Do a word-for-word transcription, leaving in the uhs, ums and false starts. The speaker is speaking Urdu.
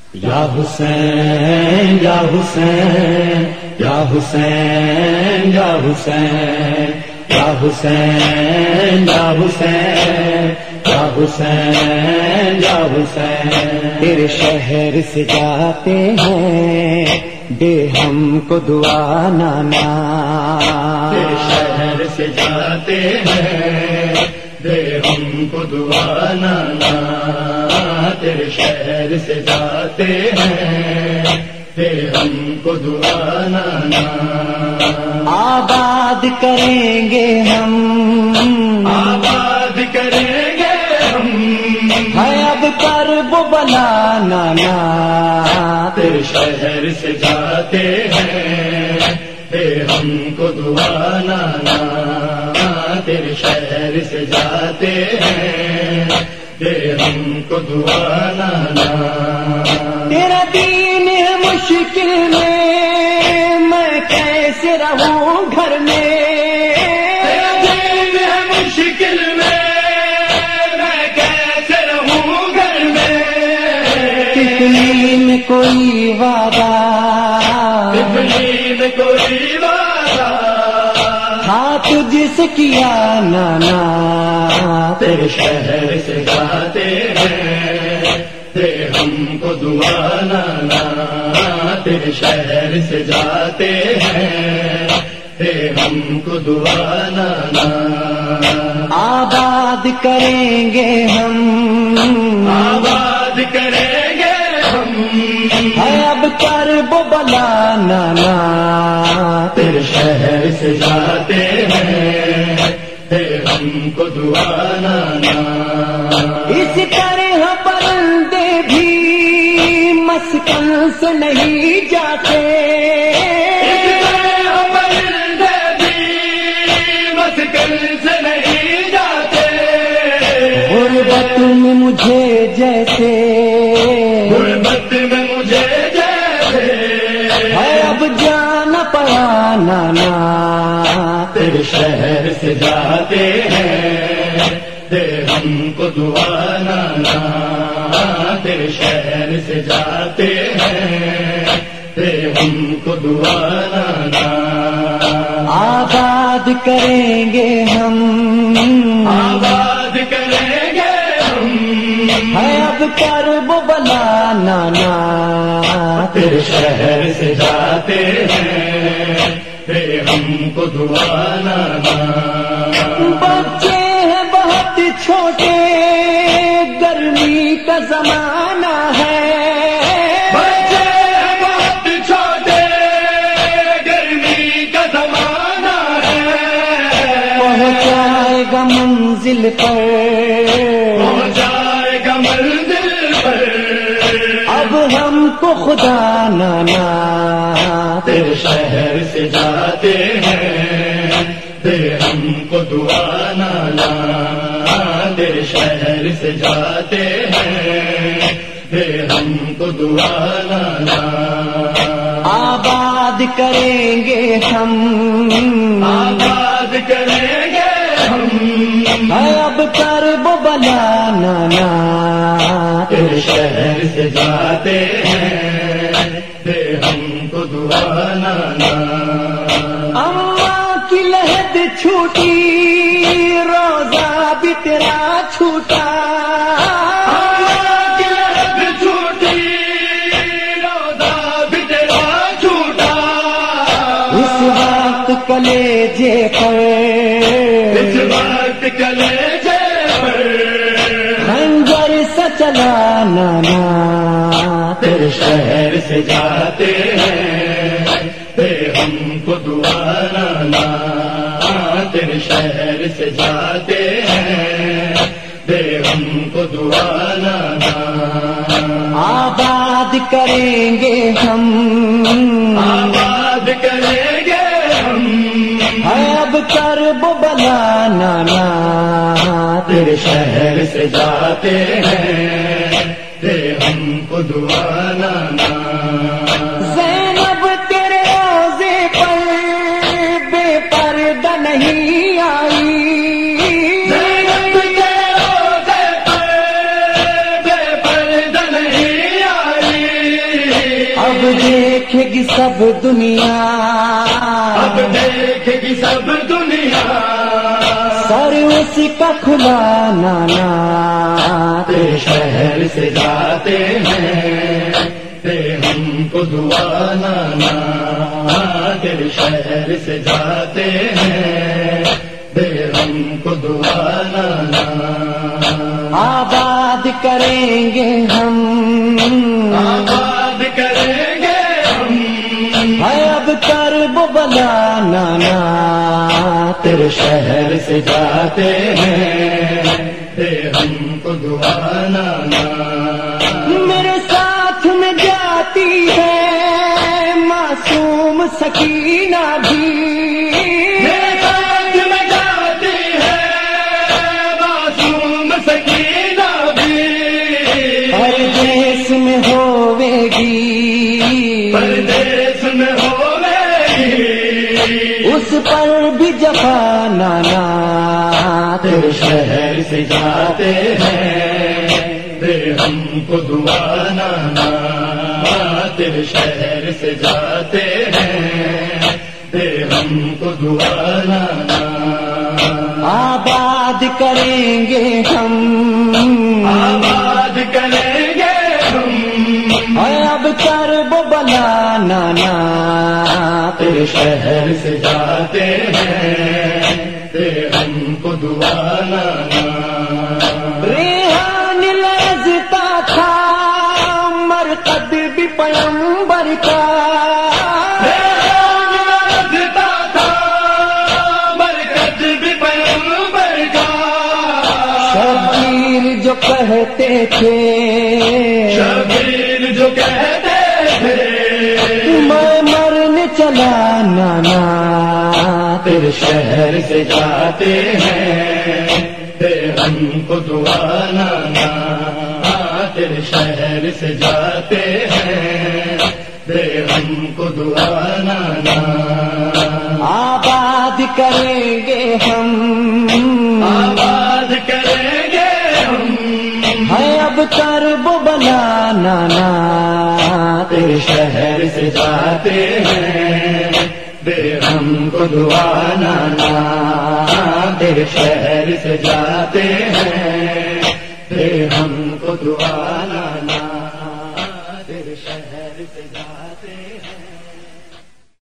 یا حسین یا حسین یا حسین یا حسین یا حسین یا حسین یا حسین یا حسین تیرے شہر سے جاتے ہیں دے ہم کو دعا نانا، تیرے شہر سے جاتے ہیں دے ہم کو دعا نانا، تیرے شہر سے جاتے ہیں دے ہم کو دعا نانا، آباد کریں گے ہم آباد کریں گے ہم ہے اب کرب و بلا نانا، تیرے شہر سے جاتے ہیں دے ہم کو دعا نانا، تیرے شہر سے جاتے ہیں دے ہم کو دعا نانا، تیرا دین ہے مشکل میں میں کیسے رہوں گھر میں، تیرا دین ہے مشکل میں میں کیسے رہوں گھر میں، کتنی میں کوئی وعدہ اتنی میں کوئی وعدہ ہاں تجھ سے کیا نانا، تیرے شہر سے جاتے ہیں دے ہم کو دعا نانا، تیرے شہر سے جاتے ہیں دے ہم کو دعا نانا، آباد کریں گے ہم آباد کریں گے ہم ہے اب کرب و بلا نانا، تیرے شہر سے جاتے ہیں دے ہم کو دعا نانا، اس طرح پرندے بھی مسکن سے نہیں جاتے، پرندے بھی مسکن سے نہیں جاتے، غربت میں مجھے جیسے غربت میں مجھے جیسے ہے اب جانا پڑا نانا، تیرے شہر سے جاتے ہیں دے ہم کو دعا نانا، تیرے شہر سے جاتے ہیں دے ہم کو دعا نانا، آباد کریں گے ہم آباد کریں گے ہم ہے اب کرب و بلا نانا، تیرے شہر سے جاتے ہیں دے ہم کو دعا نانا، بچے ہیں بہت چھوٹے گرمی کا زمانہ ہے، بچے بہت چھوٹے گرمی کا زمانہ ہے، پہنچائے گا منزل پر پہنچائے گا منزل پر، اب ہم کو خدا نانا، تیرے شہر سے جاتے ہیں دے ہم کو دعا نانا، تیرے شہر سے جاتے ہیں دے ہم کو دعا نانا، آباد کریں گے ہم آباد کریں گے ہم ہے اب کرب و بلا نانا، تیرے شہر سے جاتے ہیں دے ہم کو دعا نانا، اماں کی لہد چھوٹی روزہ بھی تیرا چھوٹا، کی لہد چھوٹی روزہ بھی تیرا چھوٹا، اس وقت کلیجے پر اس وقت کلیجے پر خنجر سے چلا نانا، تیرے شہر سے جاتے ہیں دے ہم کو دعا نانا، تیرے شہر سے جاتے ہیں دے ہم کو دعا نانا، آباد کریں گے ہم آباد کریں گے ہم ہے اب کرب و بلا نانا، تیرے شہر سے جاتے ہیں دے ہم کو دعا نانا، زینب تیرے روزے پر بے پردہ نہیں آئی، زینب کے روزے پر بے پردہ نہیں آئی، دیکھے گی سب دنیا، اب دیکھے گی سب دنیا، سر اسی کا کھلا نانا، تیرے شہر سے جاتے ہیں، دے ہم کو دعا نانا، تیرے شہر سے جاتے ہیں، دے ہم کو دعا نانا، آباد کریں گے ہم، آباد کریں گے ہم، ہے اب کرب بلا نانا، تیرے شہر سے جاتے ہیں، دے ہم کو دعا نانا، میرے ساتھ میں جاتی ہے معصوم سکینہ بھی، میرے ساتھ میں جاتی ہے معصوم سکینہ بھی، پردیس میں ہوے گی، پردیس میں ہوے گی، اس پر بھی جفا نانا، تیرے شہر سے جاتے ہیں، دے ہم کو دعا نانا، تیرے شہر سے جاتے ہیں، دے ہم کو دعا نانا، آباد کریں گے ہم، آباد کریں گے ہم، ہے اب کرب بلا نانا، تیرے شہر سے جاتے ہیں، دے ہم کو دعا نانا، ریحان لرزتا تھا مرقد بھی پیغمبر کا، ریحان لرزتا تھا مرکز بھی پیغمبر کا، شبیر جو کہتے تھے، شبیر جو کہتے تھے، میں مرنے چلا نانا، تیرے شہر سے جاتے ہیں، دے ہم کو دعا نانا، تیرے شہر سے جاتے ہیں، دے ہم کو دعا نانا، آباد کریں گے ہم، آباد کریں گے ہم، ہے اب کرب بلا نانا، تیرے شہر سے جاتے ہیں، دے ہم کو دعا نانا، تیرے شہر سے جاتے ہیں، دے ہم کو دعا نانا، تیرے شہر سے جاتے